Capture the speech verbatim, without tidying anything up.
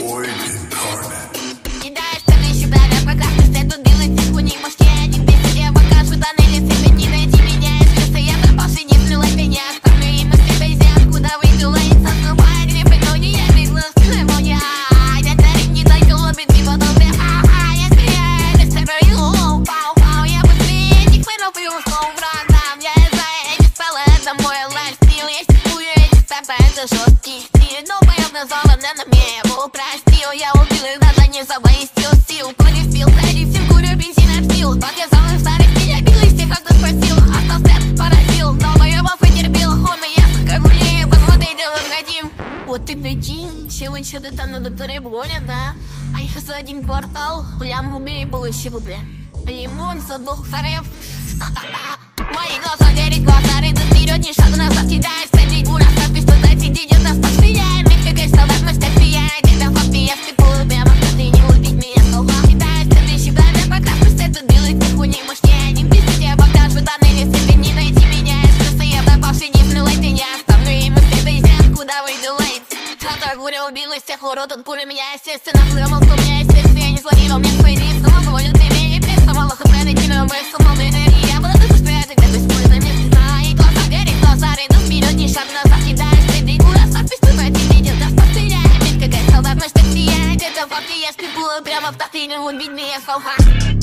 Void incarnate. Кидаешь следующий порядок, как раз ты тут делать тиху, не можете один без тебя покажу тоннели, себе не найти меня, если я пропавший, не плюлай меня, оставлю им из тебя изъян, куда выйду, ловится зубами, грифы, но не я, приглас, церемония. Я тарик не только лобит, не подобие, ха-ха, я скрияю, без террорил, пау-пау, я быстрее, не хвырну, плюс, но врагам, я знаю, я не спала, это мой лайфстил, я стихую, эти старта, это жесткий стиль, но поел названа на мне, я был простил, я убил их, даже не завоистил сил, полифил, среди всем курю, бензин обстил, подвязал их старых, меня бил, из тех, кто спросил, остался, поразил, но боевов и терпел, хоми, я как гулею, посмотри, дело входим. Вот ты прикинь, сегодня что-то там на докторе Блоне, да? А их за один квартал, прям убей, получил, бля. Лимон, садок, сарев. Мои глаза верить, глаза рядом вперед, ни шагу назад, кидаешь, садить, бура, ставь, что дать, иди, идет нас постоянно, как солдат, мы влияет, тебя факты, я спекулю, прямо в ты не убить меня, слова. Кидаешь, следующий планет, пока пусть это делает, тиху, не можешь, я не без тебя, покажу тоннели, себе не найти меня, если я пропавший, не плюлай меня, оставлю им из тебя изъян, куда выйду, лейт. Та гуря убила из тех урод, от пули меня, естественно, плюмал, у меня, естественно, я не зловила, мне свои лица, говорю, ты меня, переставала, хоть найти, но мы сумал, я буду тут спрятать, где ты спой, не знаю, и глаза верить, глаза рядом вперед, ни шаг назад, кидаешь, следи, куда ставь, что ты видел, да, повторяй, ведь какая солдат, мы что сияет, это факты, я спекулю, прямо в тахтине, убить меня, слова.